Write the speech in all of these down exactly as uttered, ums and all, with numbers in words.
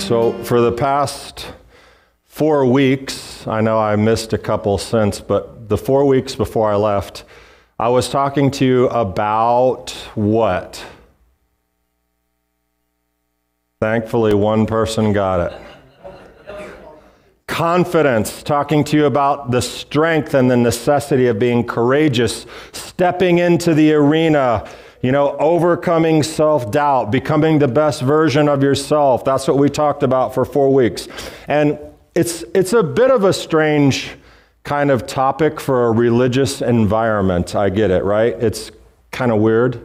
So for the past four weeks, I know I missed a couple since, but the four weeks before I left, I was talking to you about what? Thankfully, one person got it. Confidence, talking to you about the strength and the necessity of being courageous, stepping into the arena, you know, overcoming self-doubt, becoming the best version of yourself. That's what we talked about for four weeks. And it's it's a bit of a strange kind of topic for a religious environment. I get it, right? It's kind of weird.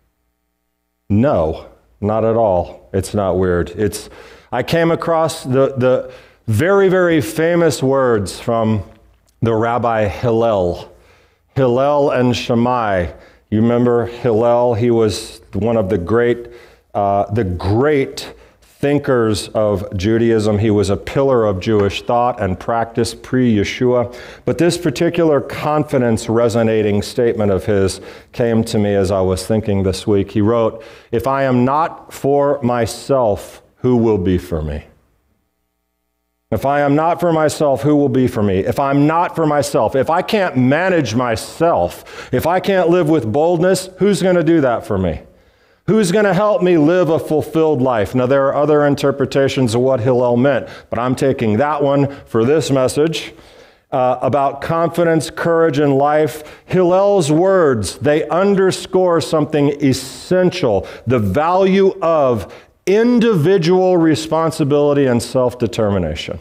No, not at all. It's not weird. It's I came across the the very, very famous words from the Rabbi Hillel. Hillel and Shammai. You remember Hillel? He was one of the great, uh, the great thinkers of Judaism. He was a pillar of Jewish thought and practice pre-Yeshua. But this particular confidence resonating statement of his came to me as I was thinking this week. He wrote, "If I am not for myself, who will be for me? If I am not for myself, who will be for me? If I'm not for myself, if I can't manage myself, if I can't live with boldness, who's going to do that for me? Who's going to help me live a fulfilled life?" Now, there are other interpretations of what Hillel meant, but I'm taking that one for this message uh, about confidence, courage, and life. Hillel's words, they underscore something essential, the value of individual responsibility and self-determination.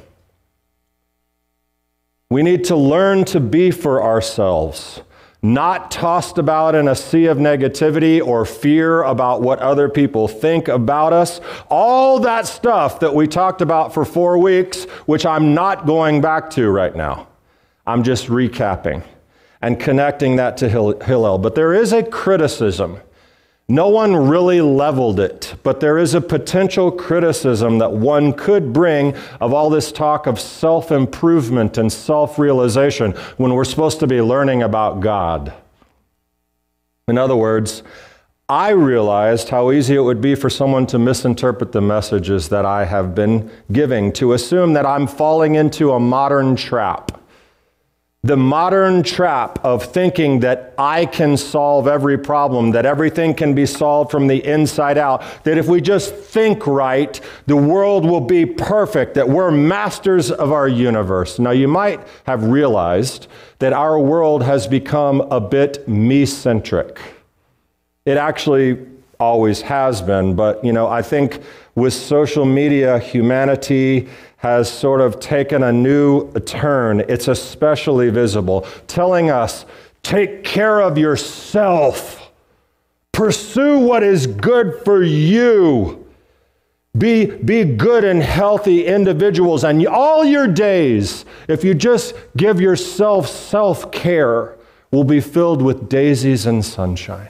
We need to learn to be for ourselves, not tossed about in a sea of negativity or fear about what other people think about us. All that stuff that we talked about for four weeks, which I'm not going back to right now. I'm just recapping and connecting that to Hillel. But there is a criticism. No one really leveled it, but there is a potential criticism that one could bring of all this talk of self-improvement and self-realization when we're supposed to be learning about God. In other words, I realized how easy it would be for someone to misinterpret the messages that I have been giving, to assume that I'm falling into a modern trap. The modern trap of thinking that I can solve every problem, that everything can be solved from the inside out, that if we just think right, the world will be perfect, that we're masters of our universe. Now, you might have realized that our world has become a bit me-centric. It actually always has been, but, you know, I think with social media, humanity has sort of taken a new turn. It's especially visible, telling us, take care of yourself. Pursue what is good for you. Be, be good and healthy individuals. And all your days, if you just give yourself self-care, will be filled with daisies and sunshine.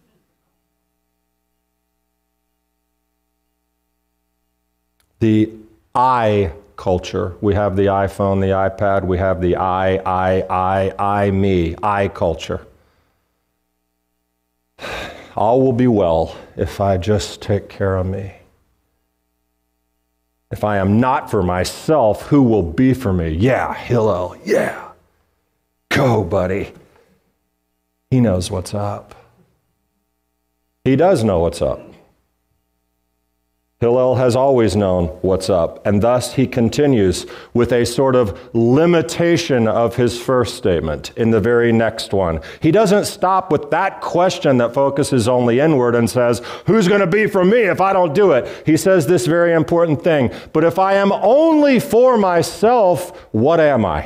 The I culture. We have the iPhone, the iPad, we have the I, I, I, I, me, I culture. All will be well if I just take care of me. If I am not for myself, who will be for me? Yeah, Hillel, yeah. Go, buddy. He knows what's up. He does know what's up. Hillel has always known what's up, and thus he continues with a sort of limitation of his first statement in the very next one. He doesn't stop with that question that focuses only inward and says, who's going to be for me if I don't do it? He says this very important thing, but if I am only for myself, what am I?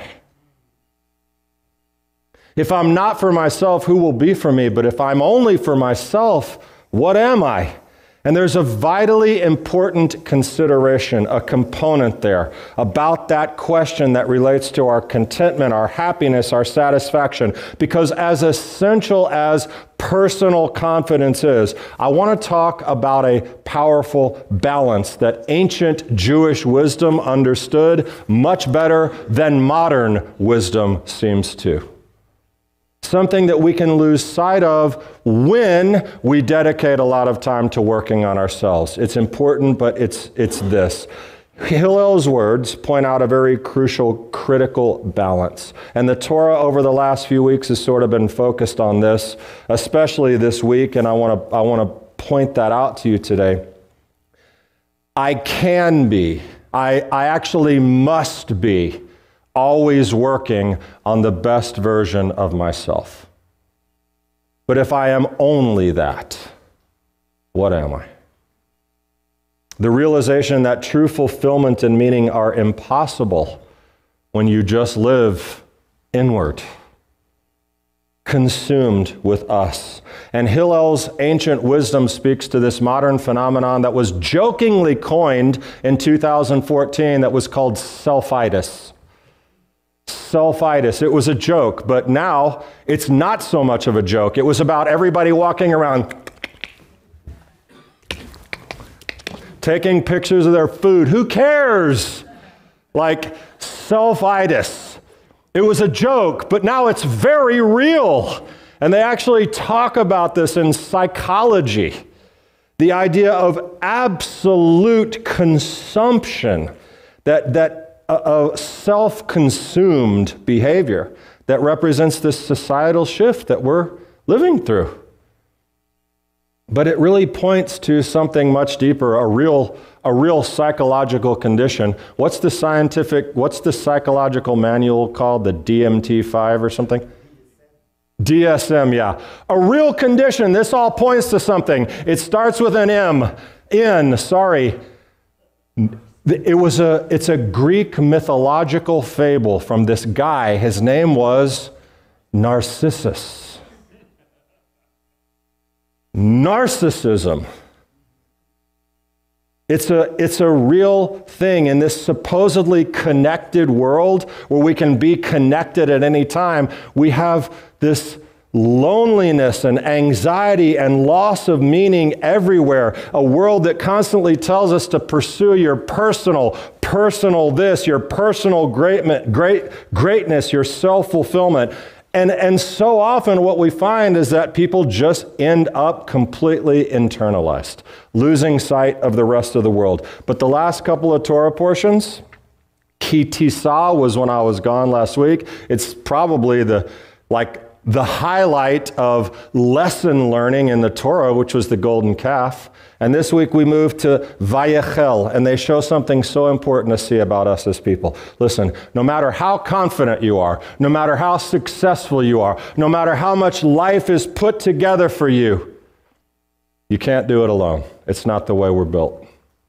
If I'm not for myself, who will be for me? But if I'm only for myself, what am I? And there's a vitally important consideration, a component there about that question that relates to our contentment, our happiness, our satisfaction. Because as essential as personal confidence is, I want to talk about a powerful balance that ancient Jewish wisdom understood much better than modern wisdom seems to. Something that we can lose sight of when we dedicate a lot of time to working on ourselves. It's important, but it's it's this. Hillel's words point out a very crucial, critical balance. And the Torah over the last few weeks has sort of been focused on this, especially this week, and I want to I want to point that out to you today. I can be, I, I actually must be always working on the best version of myself. But if I am only that, what am I? The realization that true fulfillment and meaning are impossible when you just live inward, consumed with us. And Hillel's ancient wisdom speaks to this modern phenomenon that was jokingly coined in two thousand fourteen that was called selfitis. Selfitis. It was a joke, but now it's not so much of a joke. It was about everybody walking around taking pictures of their food. Who cares? Like selfitis. It was a joke, but now it's very real. And they actually talk about this in psychology. The idea of absolute consumption, that, that uh, a self-consumed behavior that represents this societal shift that we're living through. But it really points to something much deeper, a real, a real psychological condition. What's the scientific, what's the psychological manual called? The D M T five or something? D S M, yeah. A real condition. This all points to something. It starts with an M. N, sorry. It was a, it's a Greek mythological fable from this guy. His name was Narcissus. Narcissism. It's a, it's a real thing in this supposedly connected world where we can be connected at any time. We have this loneliness and anxiety and loss of meaning everywhere. A world that constantly tells us to pursue your personal, personal this, your personal great, great, greatness, your self-fulfillment. And, and so often what we find is that people just end up completely internalized, losing sight of the rest of the world. But the last couple of Torah portions, Ki Tisa was when I was gone last week. It's probably the, like, the highlight of lesson learning in the Torah, which was the golden calf. And this week we move to Vayechel, and they show something so important to see about us as people. Listen, no matter how confident you are, no matter how successful you are, no matter how much life is put together for you, you can't do it alone. It's not the way we're built.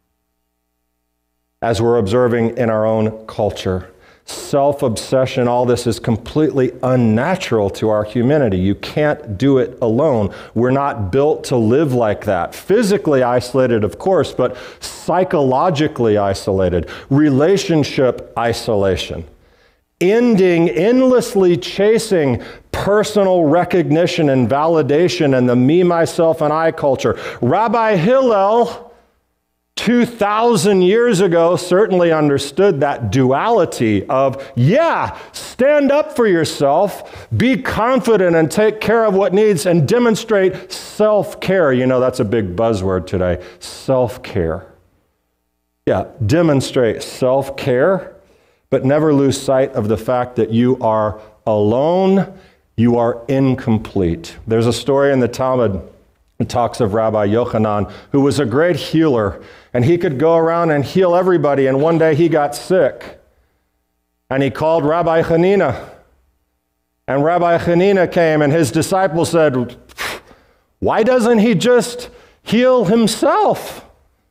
As we're observing in our own culture, self-obsession, all this is completely unnatural to our humanity. You can't do it alone. We're not built to live like that. Physically isolated, of course, but psychologically isolated. Relationship isolation. Ending, endlessly chasing personal recognition and validation and the me, myself, and I culture. Rabbi Hillel, two thousand years ago, certainly understood that duality of, yeah, stand up for yourself, be confident and take care of what needs, and demonstrate self-care. You know, that's a big buzzword today, self-care. Yeah, demonstrate self-care, but never lose sight of the fact that you are alone, you are incomplete. There's a story in the Talmud. It talks of Rabbi Yochanan, who was a great healer, and he could go around and heal everybody, and one day he got sick, and he called Rabbi Hanina, and Rabbi Hanina came, and his disciples said, why doesn't he just heal himself?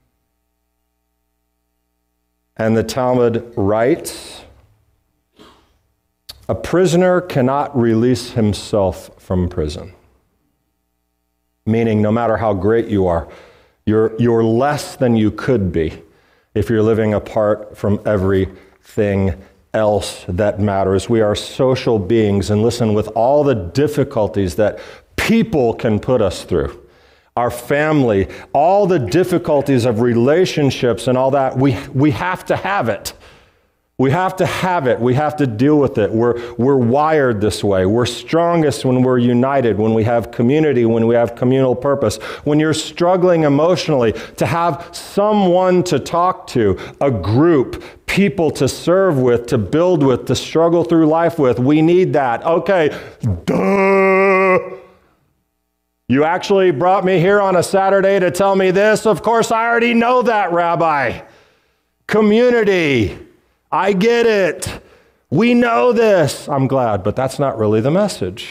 And the Talmud writes, a prisoner cannot release himself from prison. Meaning, no matter how great you are, you're, you're less than you could be if you're living apart from everything else that matters. We are social beings, and listen, with all the difficulties that people can put us through, our family, all the difficulties of relationships and all that, we, we have to have it. We have to have it. We have to deal with it. We're, we're wired this way. We're strongest when we're united, when we have community, when we have communal purpose. When you're struggling emotionally, to have someone to talk to, a group, people to serve with, to build with, to struggle through life with, we need that. Okay, duh. You actually brought me here on a Saturday to tell me this? Of course, I already know that, Rabbi. Community. I get it. We know this. I'm glad, but that's not really the message.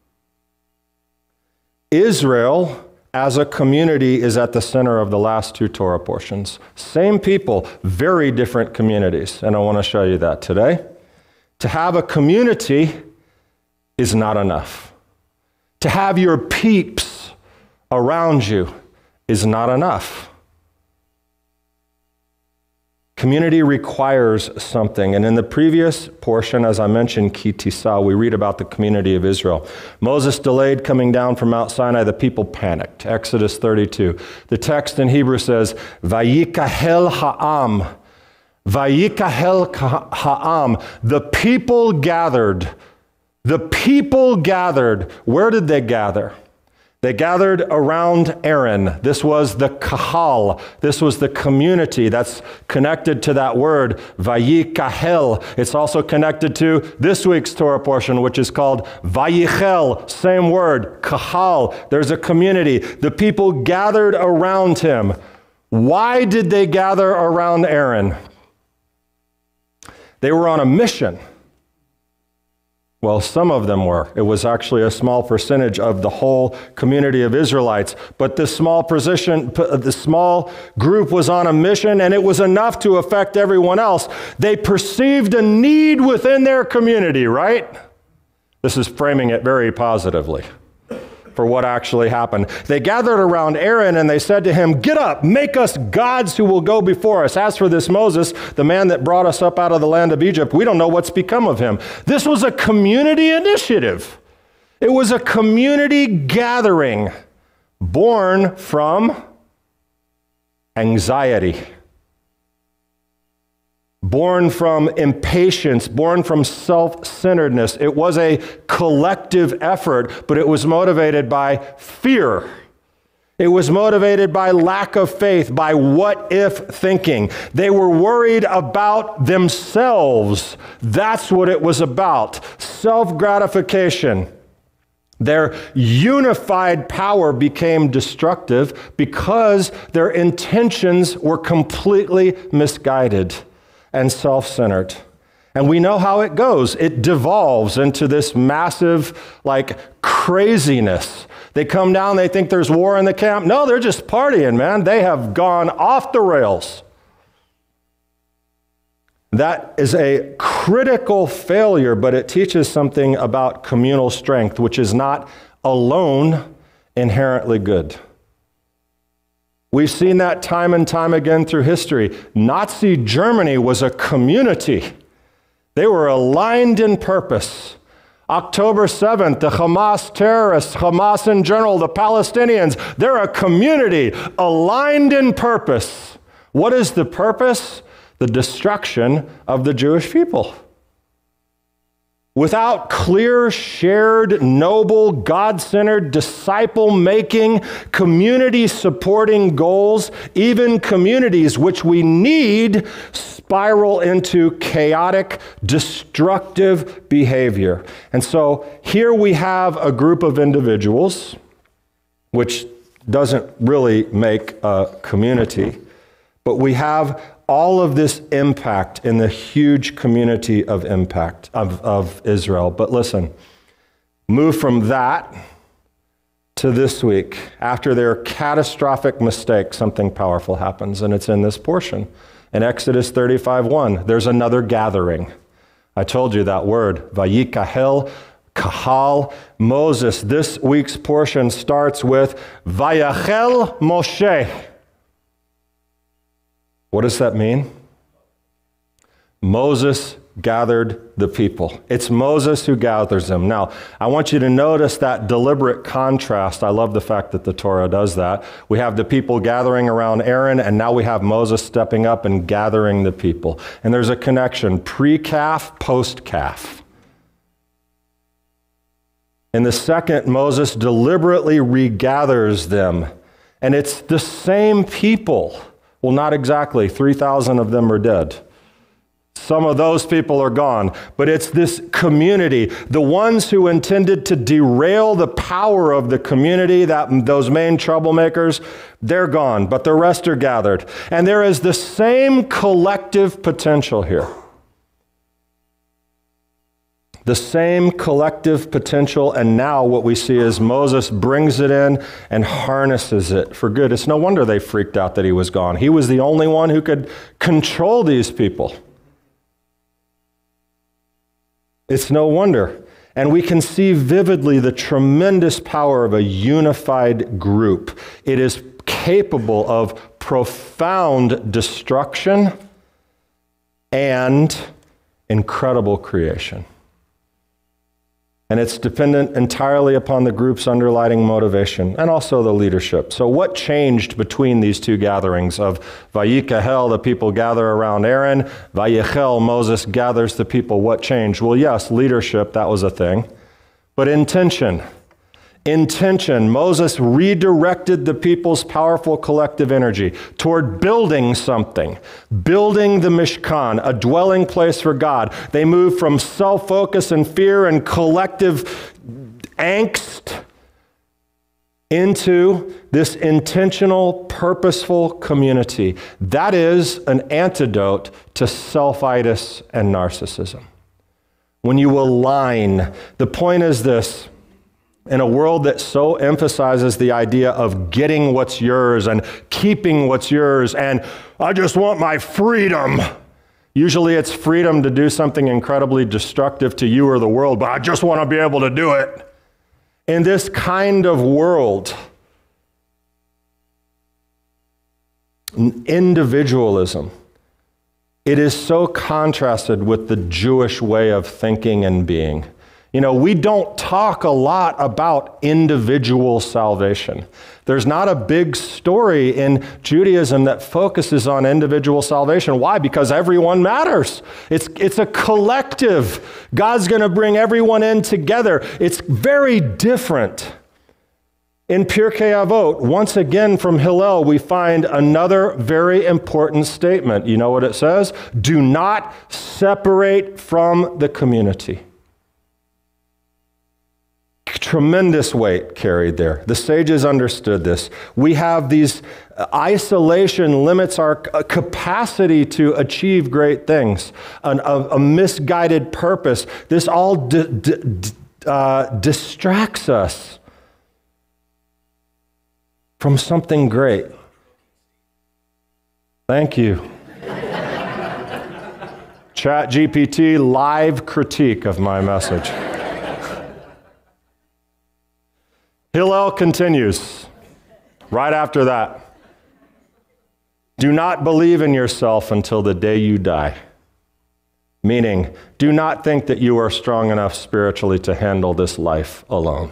Israel, as a community, is at the center of the last two Torah portions. Same people, very different communities, and I want to show you that today. To have a community is not enough. To have your peeps around you is not enough. Community requires something. And in the previous portion, as I mentioned, Ki Tisa, we read about the community of Israel. Moses delayed coming down from Mount Sinai. The people panicked. Exodus thirty-two. The text in Hebrew says, Vayikahel ha'am. Vayikahel ha'am. The people gathered. The people gathered. Where did they gather? They gathered around Aaron. This was the kahal. This was the community that's connected to that word, vayikahel. It's also connected to this week's Torah portion, which is called vayichel. Same word, kahal. There's a community. The people gathered around him. Why did they gather around Aaron? They were on a mission. Well, some of them were. It was actually a small percentage of the whole community of Israelites. But this small position, the small group was on a mission, and it was enough to affect everyone else. They perceived a need within their community, right? This is framing it very positively for what actually happened. They gathered around Aaron and they said to him, "Get up, make us gods who will go before us. As for this Moses, the man that brought us up out of the land of Egypt, we don't know what's become of him." This was a community initiative. It was a community gathering born from anxiety, born from impatience, born from self-centeredness. It was a collective effort, but it was motivated by fear. It was motivated by lack of faith, by what-if thinking. They were worried about themselves. That's what it was about. Self-gratification. Their unified power became destructive because their intentions were completely misguided and self-centered. And we know how it goes. It devolves into this massive, like, craziness. They come down, they think there's war in the camp. No, they're just partying, man. They have gone off the rails. That is a critical failure, but it teaches something about communal strength, which is not alone inherently good. We've seen that time and time again through history. Nazi Germany was a community. They were aligned in purpose. October seventh, the Hamas terrorists, Hamas in general, the Palestinians, they're a community aligned in purpose. What is the purpose? The destruction of the Jewish people. Without clear, shared, noble, God-centered, disciple-making, community-supporting goals, even communities which we need spiral into chaotic, destructive behavior. And so here we have a group of individuals, which doesn't really make a community, but we have all of this impact in the huge community of impact of, of Israel. But listen, move from that to this week. After their catastrophic mistake, something powerful happens, and it's in this portion. In Exodus thirty-five one, there's another gathering. I told you that word, Vayikahel, Kahal, Moses. This week's portion starts with Vayachel Moshe. What does that mean? Moses gathered the people. It's Moses who gathers them. Now, I want you to notice that deliberate contrast. I love the fact that the Torah does that. We have the people gathering around Aaron, and now we have Moses stepping up and gathering the people. And there's a connection, pre-calf, post-calf. In the second, Moses deliberately regathers them. And it's the same people. Well, not exactly. three thousand of them are dead. Some of those people are gone. But it's this community, the ones who intended to derail the power of the community, that those main troublemakers, they're gone. But the rest are gathered. And there is the same collective potential here. The same collective potential, and now what we see is Moses brings it in and harnesses it for good. It's no wonder they freaked out that he was gone. He was the only one who could control these people. It's no wonder. And we can see vividly the tremendous power of a unified group. It is capable of profound destruction and incredible creation. And it's dependent entirely upon the group's underlying motivation and also the leadership. So what changed between these two gatherings of Vayikahel, the people gather around Aaron, Vayechel, Moses gathers the people? What changed? Well, yes, leadership, that was a thing. But intention. Intention. Moses redirected the people's powerful collective energy toward building something, building the Mishkan, a dwelling place for God. They moved from self-focus and fear and collective angst into this intentional, purposeful community. That is an antidote to self-itis and narcissism. When you align, the point is this: in a world that so emphasizes the idea of getting what's yours and keeping what's yours, and I just want my freedom. Usually it's freedom to do something incredibly destructive to you or the world, but I just want to be able to do it. In this kind of world, individualism, it is so contrasted with the Jewish way of thinking and being. You know, we don't talk a lot about individual salvation. There's not a big story in Judaism that focuses on individual salvation. Why? Because everyone matters. It's, it's a collective. God's going to bring everyone in together. It's very different. In Pirkei Avot, once again from Hillel, we find another very important statement. You know what it says? Do not separate from the community. Tremendous weight carried there. The sages understood this. We have these, uh, isolation limits our capacity to achieve great things. An, a, a misguided purpose. This all di- di- uh, distracts us from something great. Thank you. Chat G P T live critique of my message. Hillel continues right after that. Do not believe in yourself until the day you die. Meaning, do not think that you are strong enough spiritually to handle this life alone.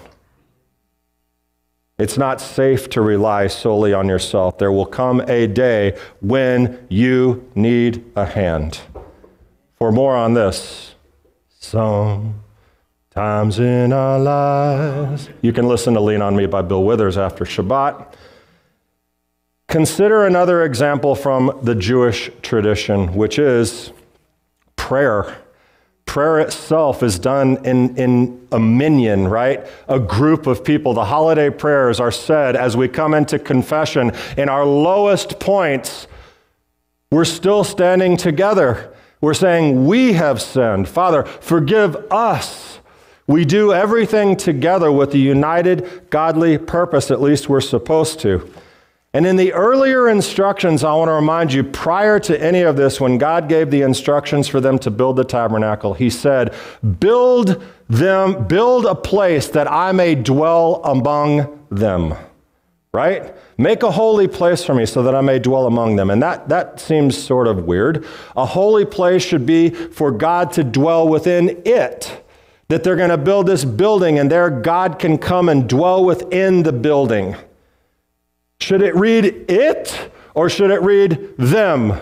It's not safe to rely solely on yourself. There will come a day when you need a hand. For more on this, some times in our lives. You can listen to Lean on Me by Bill Withers after Shabbat. Consider another example from the Jewish tradition, which is prayer. Prayer itself is done in, in a minyan, right? A group of people. The holiday prayers are said as we come into confession. In our lowest points, we're still standing together. We're saying, we have sinned. Father, forgive us. We do everything together with a united, godly purpose, at least we're supposed to. And in the earlier instructions, I want to remind you, prior to any of this, when God gave the instructions for them to build the tabernacle, he said, build them, build a place that I may dwell among them. right? Make a holy place for me so that I may dwell among them. And that, that seems sort of weird. A holy place should be for God to dwell within it. That they're going to build this building and there God can come and dwell within the building. Should it read it or should it read them?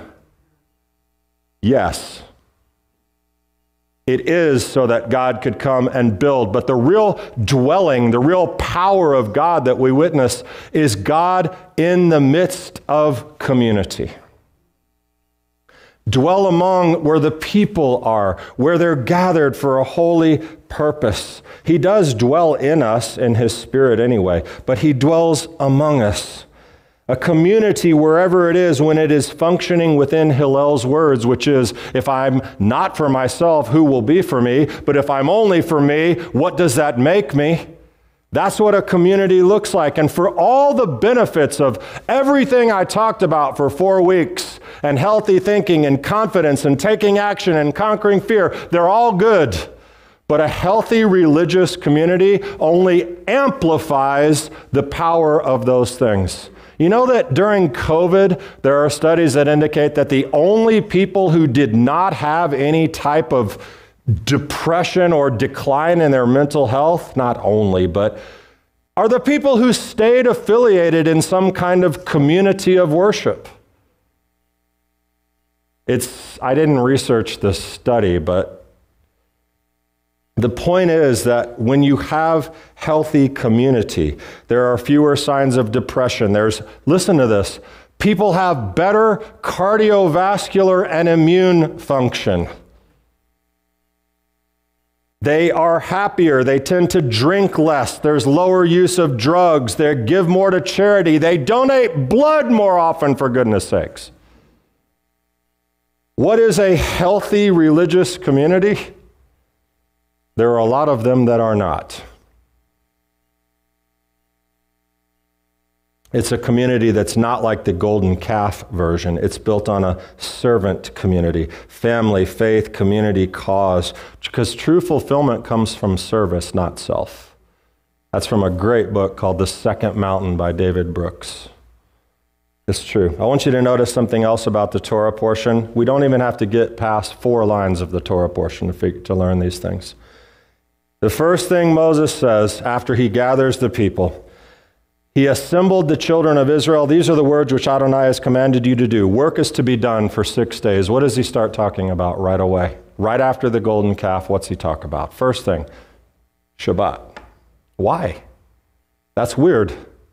Yes. It is so that God could come and build. But the real dwelling, the real power of God that we witness is God in the midst of community. Dwell among where the people are, where they're gathered for a holy purpose. He does dwell in us in his Spirit anyway, but he dwells among us. A community, wherever it is, when it is functioning within Hillel's words, which is, if I'm not for myself, who will be for me? But if I'm only for me, what does that make me? That's what a community looks like. And for all the benefits of everything I talked about for four weeks, and healthy thinking and confidence and taking action and conquering fear, they're all good. But a healthy religious community only amplifies the power of those things. You know that during COVID, there are studies that indicate that the only people who did not have any type of depression or decline in their mental health, not only, but are the people who stayed affiliated in some kind of community of worship. It's, I didn't research this study, but the point is that when you have healthy community, there are fewer signs of depression. There's, listen to this, people have better cardiovascular and immune function. They are happier. They tend to drink less. There's lower use of drugs. They give more to charity. They donate blood more often, for goodness sakes. What is a healthy religious community? There are a lot of them that are not. It's a community that's not like the golden calf version. It's built on a servant community, family, faith, community, cause, because true fulfillment comes from service, not self. That's from a great book called The Second Mountain by David Brooks. It's true. I want you to notice something else about the Torah portion. We don't even have to get past four lines of the Torah portion to, figure, to learn these things. The first thing Moses says after he gathers the people, he assembled the children of Israel. These are the words which Adonai has commanded you to do. Work is to be done for six days. What does he start talking about right away? Right after the golden calf, what's he talk about? First thing, Shabbat. Why? That's weird.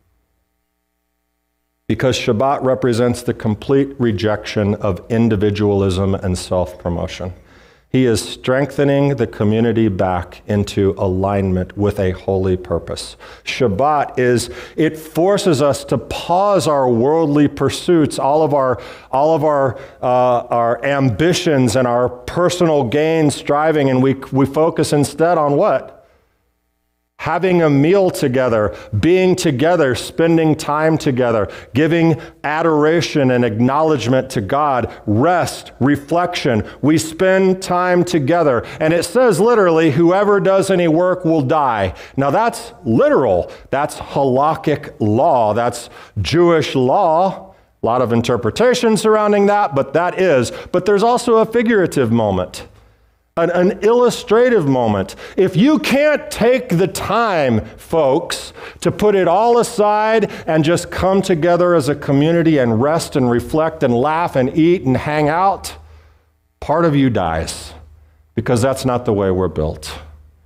Because Shabbat represents the complete rejection of individualism and self-promotion. He is strengthening the community back into alignment with a holy purpose. Shabbat is, it forces us to pause our worldly pursuits, all of our, all of our, uh, our ambitions and our personal gain striving, and we, we focus instead on what? Having a meal together, being together, spending time together, giving adoration and acknowledgement to God, rest, reflection. We spend time together. And it says literally, whoever does any work will die. Now that's literal. That's halakhic law. That's Jewish law. A lot of interpretation surrounding that, but that is. But there's also a figurative moment. An, an illustrative moment. If you can't take the time, folks, to put it all aside and just come together as a community and rest and reflect and laugh and eat and hang out, part of you dies, because that's not the way we're built.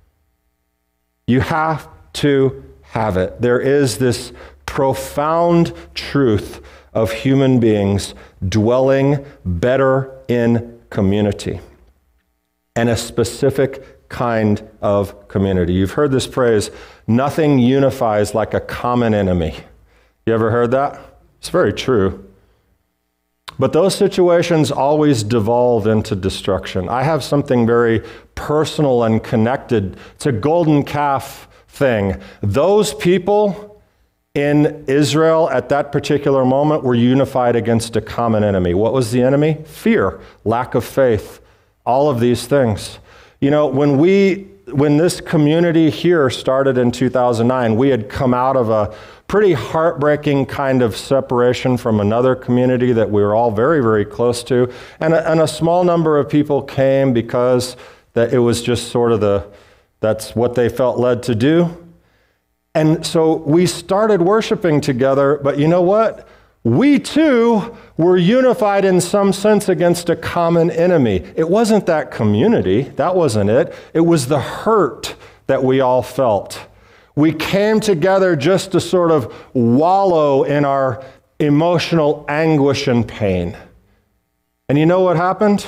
You have to have it. There is this profound truth of human beings dwelling better in community. And a specific kind of community. You've heard this phrase, nothing unifies like a common enemy. You ever heard that? It's very true. But those situations always devolve into destruction. I have something very personal and connected. It's a golden calf thing. Those people in Israel at that particular moment were unified against a common enemy. What was the enemy? Fear, lack of faith. All of these things. You know, when we, when this community here started in two thousand nine, we had come out of a pretty heartbreaking kind of separation from another community that we were all very, very close to. And a, and a small number of people came because that it was just sort of the, that's what they felt led to do. And so we started worshiping together, but you know what? We too were unified in some sense against a common enemy. It wasn't that community, that wasn't it. It was the hurt that we all felt. We came together just to sort of wallow in our emotional anguish and pain. And you know what happened?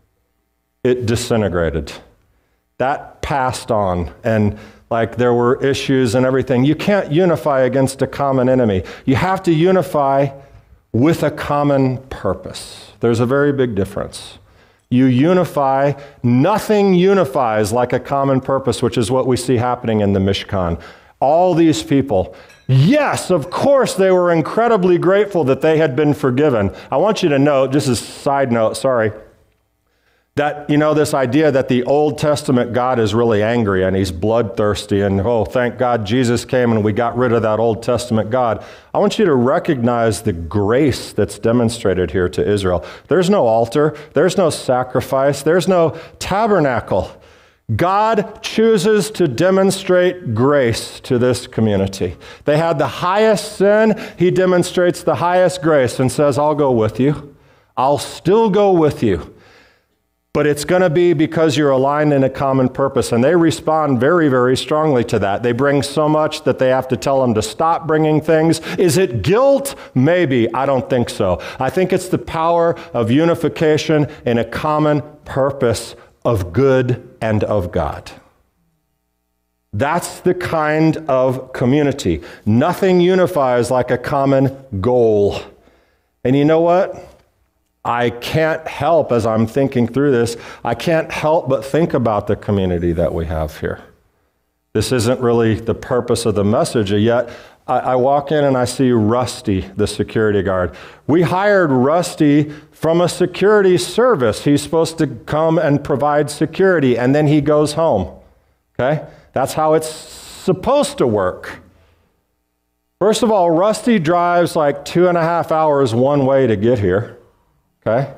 It disintegrated. That passed on, and like there were issues and everything. You can't unify against a common enemy. You have to unify with a common purpose. There's a very big difference. You unify, nothing unifies like a common purpose, which is what we see happening in the Mishkan. All these people, yes, of course, they were incredibly grateful that they had been forgiven. I want you to note, just as a side note, sorry, that, you know, this idea that the Old Testament God is really angry and he's bloodthirsty and, oh, thank God Jesus came and we got rid of that Old Testament God. I want you to recognize the grace that's demonstrated here to Israel. There's no altar, there's no sacrifice, there's no tabernacle. God chooses to demonstrate grace to this community. They had the highest sin, he demonstrates the highest grace and says, I'll go with you. I'll still go with you. But it's going to be because you're aligned in a common purpose. And they respond very, very strongly to that. They bring so much that they have to tell them to stop bringing things. Is it guilt? Maybe. I don't think so. I think it's the power of unification in a common purpose of good and of God. That's the kind of community. Nothing unifies like a common goal. And you know what? I can't help, as I'm thinking through this, I can't help but think about the community that we have here. This isn't really the purpose of the message, yet I, I walk in and I see Rusty, the security guard. We hired Rusty from a security service. He's supposed to come and provide security, and then he goes home. Okay? That's how it's supposed to work. First of all, Rusty drives like two and a half hours one way to get here. Okay?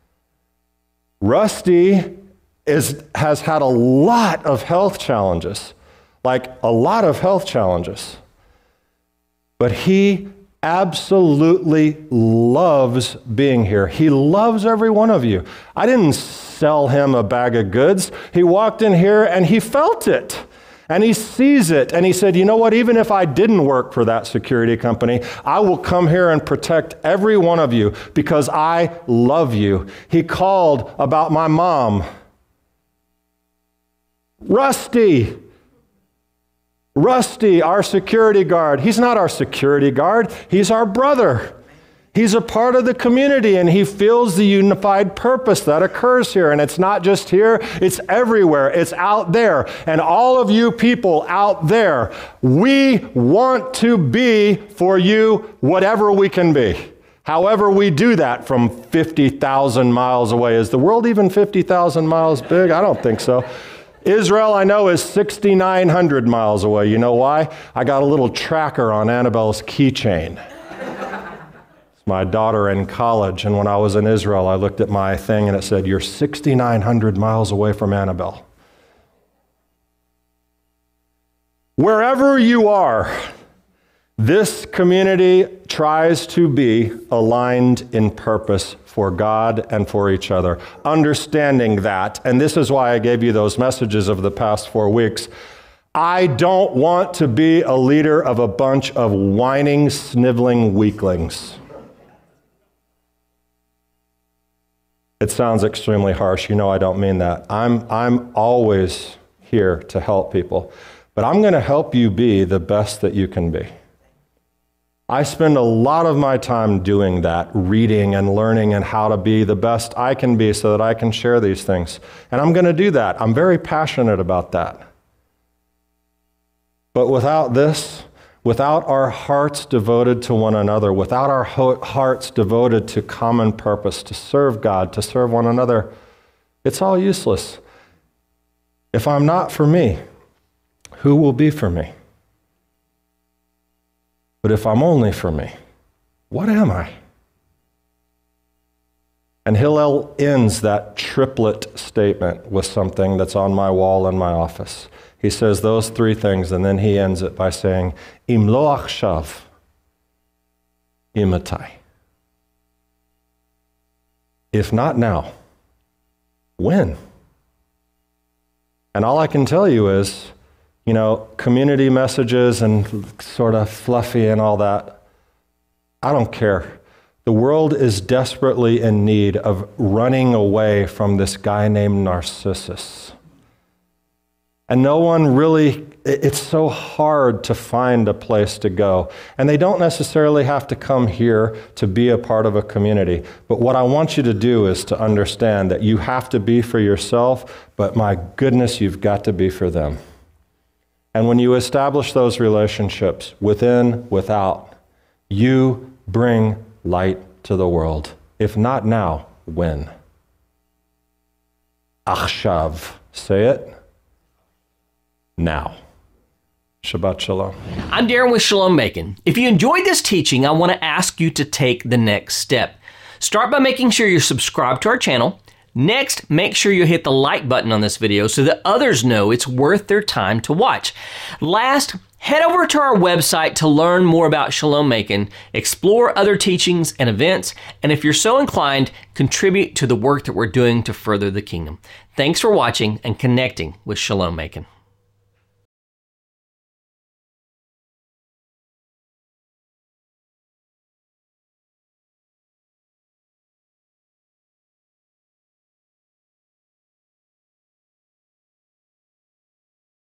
Rusty is, has had a lot of health challenges, like a lot of health challenges. But he absolutely loves being here. He loves every one of you. I didn't sell him a bag of goods. He walked in here and he felt it. And he sees it, and he said, you know what, even if I didn't work for that security company, I will come here and protect every one of you because I love you. He called about my mom. Rusty. Rusty, our security guard. He's not our security guard. He's our brother. He's a part of the community, and he feels the unified purpose that occurs here. And it's not just here, it's everywhere. It's out there. And all of you people out there, we want to be for you whatever we can be. However we do that from fifty thousand miles away. Is the world even fifty thousand miles big? I don't think so. Israel, I know, is six thousand nine hundred miles away. You know why? I got a little tracker on Annabelle's keychain. My daughter in college, and when I was in Israel, I looked at my thing and it said, you're six thousand nine hundred miles away from Annabelle. Wherever you are, this community tries to be aligned in purpose for God and for each other. Understanding that, and this is why I gave you those messages of the past four weeks, I don't want to be a leader of a bunch of whining, sniveling weaklings. It sounds extremely harsh. You know I don't mean that. I'm, I'm always here to help people. But I'm going to help you be the best that you can be. I spend a lot of my time doing that, reading and learning and how to be the best I can be so that I can share these things. And I'm going to do that. I'm very passionate about that. But without this, without our hearts devoted to one another, without our ho- hearts devoted to common purpose, to serve God, to serve one another, it's all useless. If I'm not for me, who will be for me? But if I'm only for me, what am I? And Hillel ends that triplet statement with something that's on my wall in my office. He says those three things, and then he ends it by saying, Im lo achshav, imatai. If not now, when? And all I can tell you is, you know, community messages and sort of fluffy and all that, I don't care. The world is desperately in need of running away from this guy named Narcissus. And no one really, it's so hard to find a place to go. And they don't necessarily have to come here to be a part of a community. But what I want you to do is to understand that you have to be for yourself, but my goodness, you've got to be for them. And when you establish those relationships, within, without, you bring light to the world. If not now, when? Achshav. Say it. Now. Shabbat Shalom. I'm Darren with Shalom Macon. If you enjoyed this teaching, I want to ask you to take the next step. Start by making sure you're subscribed to our channel. Next, make sure you hit the like button on this video so that others know it's worth their time to watch. Last, head over to our website to learn more about Shalom Macon, explore other teachings and events, and if you're so inclined, contribute to the work that we're doing to further the kingdom. Thanks for watching and connecting with Shalom Macon.